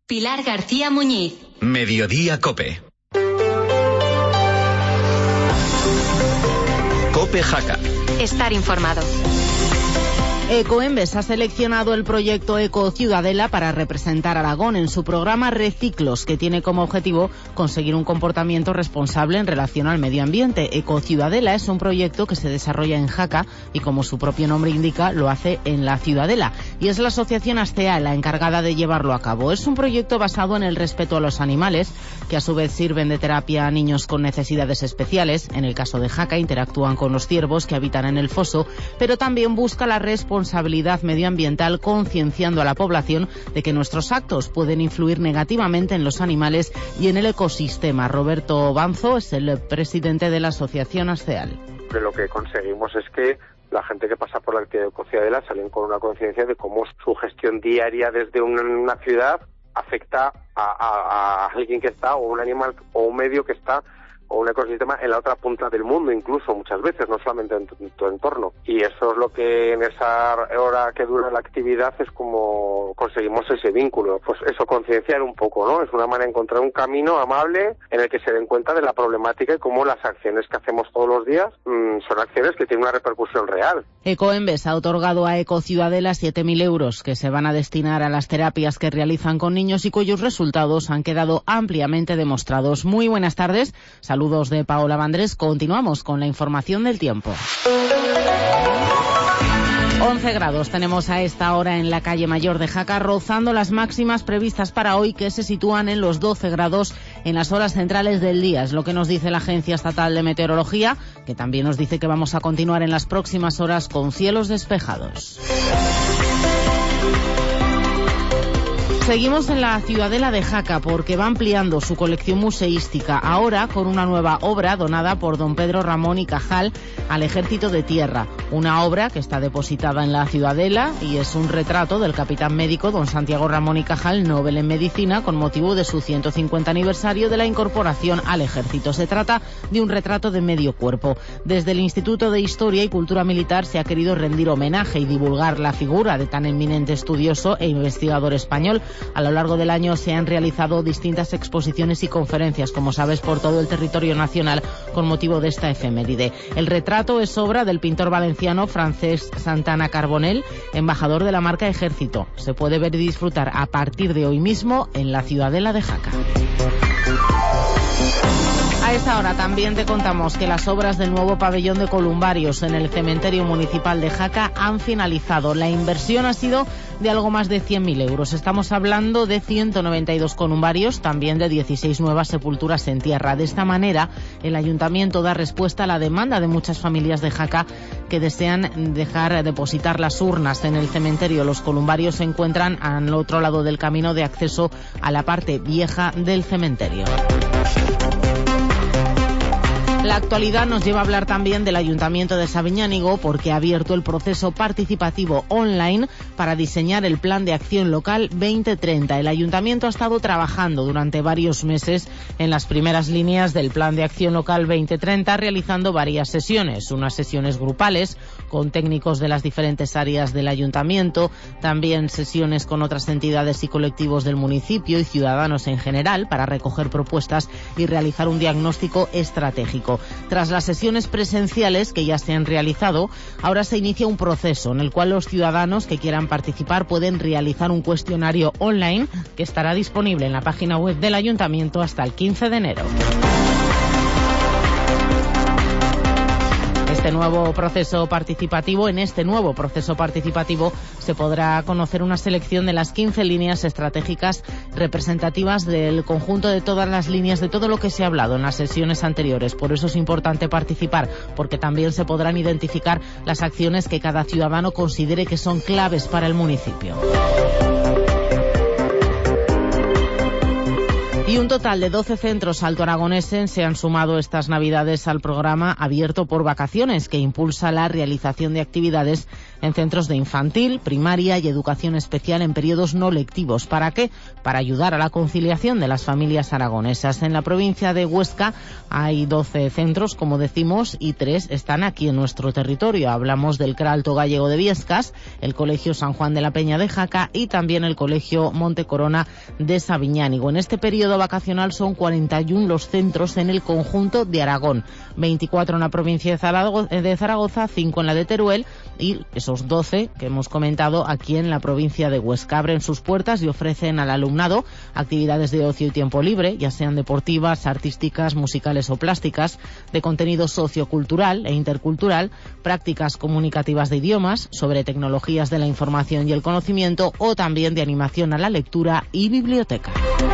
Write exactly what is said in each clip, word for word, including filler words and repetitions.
Pilar García Muñiz. Mediodía COPE. COPE Jaca. Estar informado. Ecoembes ha seleccionado el proyecto Eco Ciudadela para representar a Aragón en su programa Reciclos, que tiene como objetivo conseguir un comportamiento responsable en relación al medio ambiente. Eco Ciudadela es un proyecto que se desarrolla en Jaca y, como su propio nombre indica, lo hace en la Ciudadela. Y es la asociación ASCEA la encargada de llevarlo a cabo. Es un proyecto basado en el respeto a los animales, que a su vez sirven de terapia a niños con necesidades especiales. En el caso de Jaca, interactúan con los ciervos que habitan en el foso, pero también busca la responsabilidad responsabilidad medioambiental, concienciando a la población de que nuestros actos pueden influir negativamente en los animales y en el ecosistema. Roberto Banzo es el presidente de la asociación ASCEAL. Lo que conseguimos es que la gente que pasa por la actividad de Ecociudadela salen con una conciencia de cómo su gestión diaria desde una, una ciudad afecta a, a, a alguien que está, o un animal o un medio que está, o un ecosistema en la otra punta del mundo, incluso muchas veces, no solamente en tu, en tu entorno. Y eso es lo que en esa hora que dura la actividad es como conseguimos ese vínculo. Pues eso, concienciar un poco, ¿no? Es una manera de encontrar un camino amable en el que se den cuenta de la problemática y cómo las acciones que hacemos todos los días mmm, son acciones que tienen una repercusión real. Ecoembes ha otorgado a Ecociudadela siete mil euros que se van a destinar a las terapias que realizan con niños y cuyos resultados han quedado ampliamente demostrados. Muy buenas tardes. Saludos de Paola Vandrés. Continuamos con la información del tiempo. once grados tenemos a esta hora en la calle Mayor de Jaca, rozando las máximas previstas para hoy, que se sitúan en los doce grados en las horas centrales del día. Es lo que nos dice la Agencia Estatal de Meteorología, que también nos dice que vamos a continuar en las próximas horas con cielos despejados. Seguimos en la Ciudadela de Jaca porque va ampliando su colección museística, ahora con una nueva obra donada por don Pedro Ramón y Cajal al Ejército de Tierra. Una obra que está depositada en la Ciudadela y es un retrato del capitán médico don Santiago Ramón y Cajal, Nobel en Medicina, con motivo de su ciento cincuenta aniversario de la incorporación al Ejército. Se trata de un retrato de medio cuerpo. Desde el Instituto de Historia y Cultura Militar se ha querido rendir homenaje y divulgar la figura de tan eminente estudioso e investigador español. A lo largo del año se han realizado distintas exposiciones y conferencias, como sabes, por todo el territorio nacional con motivo de esta efeméride. El retrato es obra del pintor valenciano Francesc Santana Carbonell, embajador de la marca Ejército. Se puede ver y disfrutar a partir de hoy mismo en la Ciudadela de Jaca. A esta hora también te contamos que las obras del nuevo pabellón de columbarios en el cementerio municipal de Jaca han finalizado. La inversión ha sido de algo más de cien mil euros. Estamos hablando de ciento noventa y dos columbarios, también de dieciséis nuevas sepulturas en tierra. De esta manera, el ayuntamiento da respuesta a la demanda de muchas familias de Jaca que desean dejar depositar las urnas en el cementerio. Los columbarios se encuentran al otro lado del camino de acceso a la parte vieja del cementerio. La actualidad nos lleva a hablar también del Ayuntamiento de Sabiñánigo, porque ha abierto el proceso participativo online para diseñar el Plan de Acción Local veinte treinta. El Ayuntamiento ha estado trabajando durante varios meses en las primeras líneas del Plan de Acción Local veinte treinta, realizando varias sesiones, unas sesiones grupales con técnicos de las diferentes áreas del Ayuntamiento, también sesiones con otras entidades y colectivos del municipio y ciudadanos en general para recoger propuestas y realizar un diagnóstico estratégico. Tras las sesiones presenciales que ya se han realizado, ahora se inicia un proceso en el cual los ciudadanos que quieran participar pueden realizar un cuestionario online que estará disponible en la página web del Ayuntamiento hasta el quince de enero. Este nuevo proceso participativo, en este nuevo proceso participativo se podrá conocer una selección de las quince líneas estratégicas representativas del conjunto de todas las líneas, de todo lo que se ha hablado en las sesiones anteriores. Por eso es importante participar, porque también se podrán identificar las acciones que cada ciudadano considere que son claves para el municipio. Y un total total de doce centros altoaragoneses se han sumado estas Navidades al programa Abierto por Vacaciones, que impulsa la realización de actividades en centros de infantil, primaria y educación especial en periodos no lectivos. ¿Para qué? Para ayudar a la conciliación de las familias aragonesas. En la provincia de Huesca hay doce centros, como decimos, y tres están aquí en nuestro territorio. Hablamos del C R A Alto Gallego de Viescas, el Colegio San Juan de la Peña de Jaca y también el Colegio Monte Corona de Sabiñánigo. En este periodo vacacional son cuarenta y uno los centros en el conjunto de Aragón, veinticuatro en la provincia de Zaragoza, cinco en la de Teruel y esos doce que hemos comentado aquí en la provincia de Huesca. Abren sus puertas y ofrecen al alumnado actividades de ocio y tiempo libre, ya sean deportivas, artísticas, musicales o plásticas, de contenido sociocultural e intercultural, prácticas comunicativas de idiomas, sobre tecnologías de la información y el conocimiento o también de animación a la lectura y biblioteca.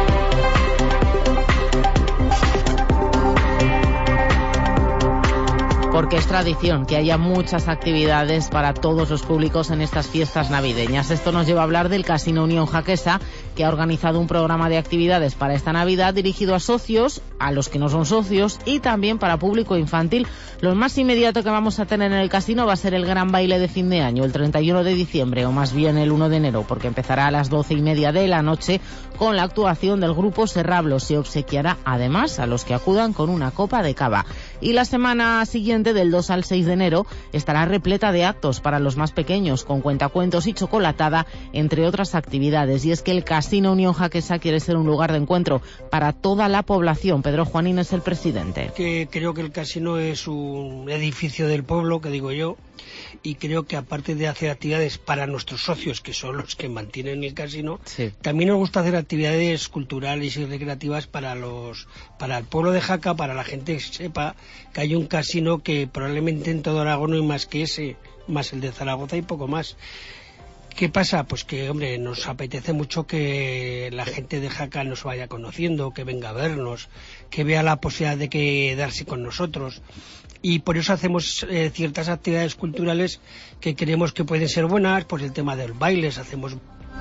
Porque es tradición que haya muchas actividades para todos los públicos en estas fiestas navideñas. Esto nos lleva a hablar del Casino Unión Jaquesa, que ha organizado un programa de actividades para esta Navidad dirigido a socios, a los que no son socios y también para público infantil. Lo más inmediato que vamos a tener en el casino va a ser el gran baile de fin de año, el treinta y uno de diciembre, o más bien el uno de enero, porque empezará a las doce y media de la noche con la actuación del grupo Serrablo. Se obsequiará además a los que acudan con una copa de cava. Y la semana siguiente, del dos al seis de enero, estará repleta de actos para los más pequeños, con cuentacuentos y chocolatada, entre otras actividades. Y es que el Casino Unión Jaquesa quiere ser un lugar de encuentro para toda la población. Pedro Juanín es el presidente. Que creo que el casino es un edificio del pueblo, que digo yo, y creo que aparte de hacer actividades para nuestros socios, que son los que mantienen el casino, sí, también nos gusta hacer actividades culturales y recreativas para los para el pueblo de Jaca, para la gente que sepa que hay un casino que probablemente en todo Aragón no hay más que ese, más el de Zaragoza y poco más. ¿Qué pasa? Pues que, hombre, nos apetece mucho que la gente de Jaca nos vaya conociendo, que venga a vernos, que vea la posibilidad de quedarse con nosotros. Y por eso hacemos eh, ciertas actividades culturales que creemos que pueden ser buenas, pues el tema de los bailes, hacemos...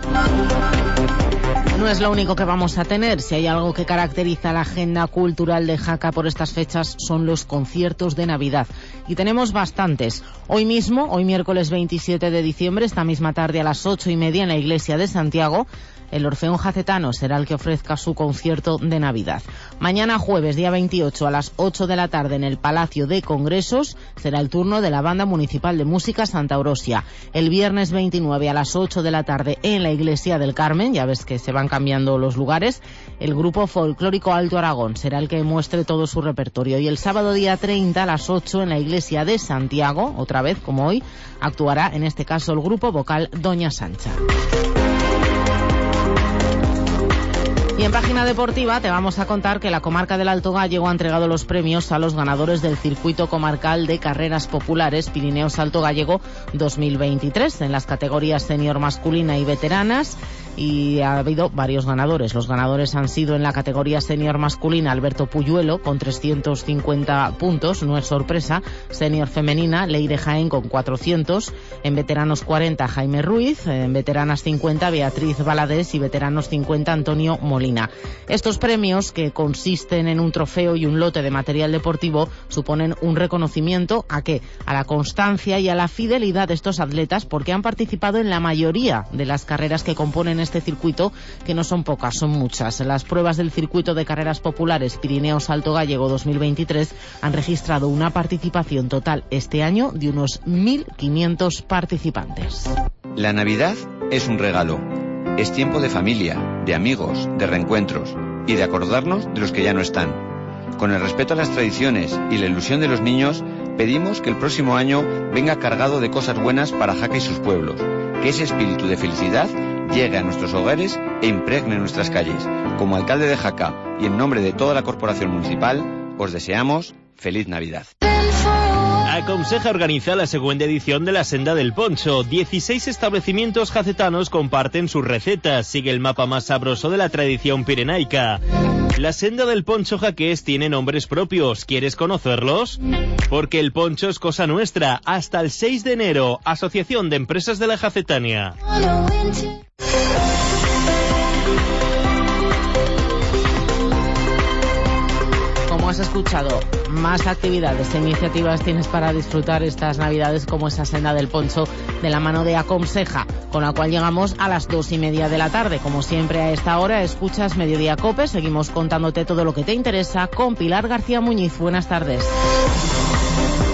No es lo único que vamos a tener. Si hay algo que caracteriza la agenda cultural de Jaca por estas fechas son los conciertos de Navidad. Y tenemos bastantes. Hoy mismo, hoy miércoles veintisiete de diciembre, esta misma tarde a las ocho y media en la iglesia de Santiago, el Orfeón Jacetano será el que ofrezca su concierto de Navidad. Mañana jueves, día veintiocho, a las ocho de la tarde en el Palacio de Congresos, será el turno de la Banda Municipal de Música Santa Eurosia. El viernes veintinueve a las ocho de la tarde en la Iglesia del Carmen, ya ves que se van cambiando los lugares, el Grupo Folclórico Alto Aragón será el que muestre todo su repertorio. Y el sábado día treinta a las ocho en la Iglesia de Santiago, otra vez como hoy, actuará en este caso el grupo vocal Doña Sancha. Y en página deportiva te vamos a contar que la comarca del Alto Gállego ha entregado los premios a los ganadores del Circuito Comarcal de Carreras Populares Pirineos Alto Gállego dos mil veintitrés en las categorías senior masculina y veteranas. Y ha habido varios ganadores. Los ganadores han sido en la categoría senior masculina Alberto Puyuelo con trescientos cincuenta puntos, no es sorpresa. Senior femenina Leire Jaén con cuatrocientos. En veteranos cuarenta Jaime Ruiz. En veteranas cincuenta Beatriz Valadés y veteranos cincuenta Antonio Molina. Estos premios, que consisten en un trofeo y un lote de material deportivo, suponen un reconocimiento a qué, a la constancia y a la fidelidad de estos atletas, porque han participado en la mayoría de las carreras que componen este circuito, que no son pocas, son muchas. Las pruebas del Circuito de Carreras Populares Pirineos Alto Gállego dos mil veintitrés han registrado una participación total este año de unos mil quinientos participantes. La Navidad es un regalo. Es tiempo de familia, de amigos, de reencuentros y de acordarnos de los que ya no están. Con el respeto a las tradiciones y la ilusión de los niños, pedimos que el próximo año venga cargado de cosas buenas para Jaca y sus pueblos, que ese espíritu de felicidad llegue a nuestros hogares e impregne nuestras calles. Como alcalde de Jaca y en nombre de toda la corporación municipal, os deseamos feliz Navidad. Aconseja organizar la segunda edición de la Senda del Poncho. dieciséis establecimientos jacetanos comparten sus recetas. Sigue el mapa más sabroso de la tradición pirenaica. La Senda del Poncho jaqués tiene nombres propios. ¿Quieres conocerlos? Porque el poncho es cosa nuestra. Hasta el seis de enero. Asociación de Empresas de la Jacetania. escuchado. Más actividades e iniciativas tienes para disfrutar estas Navidades, como esa senda del poncho de la mano de Aconseja, con la cual llegamos a las dos y media de la tarde. Como siempre a esta hora escuchas Mediodía Cope, seguimos contándote todo lo que te interesa con Pilar García Muñiz. Buenas tardes.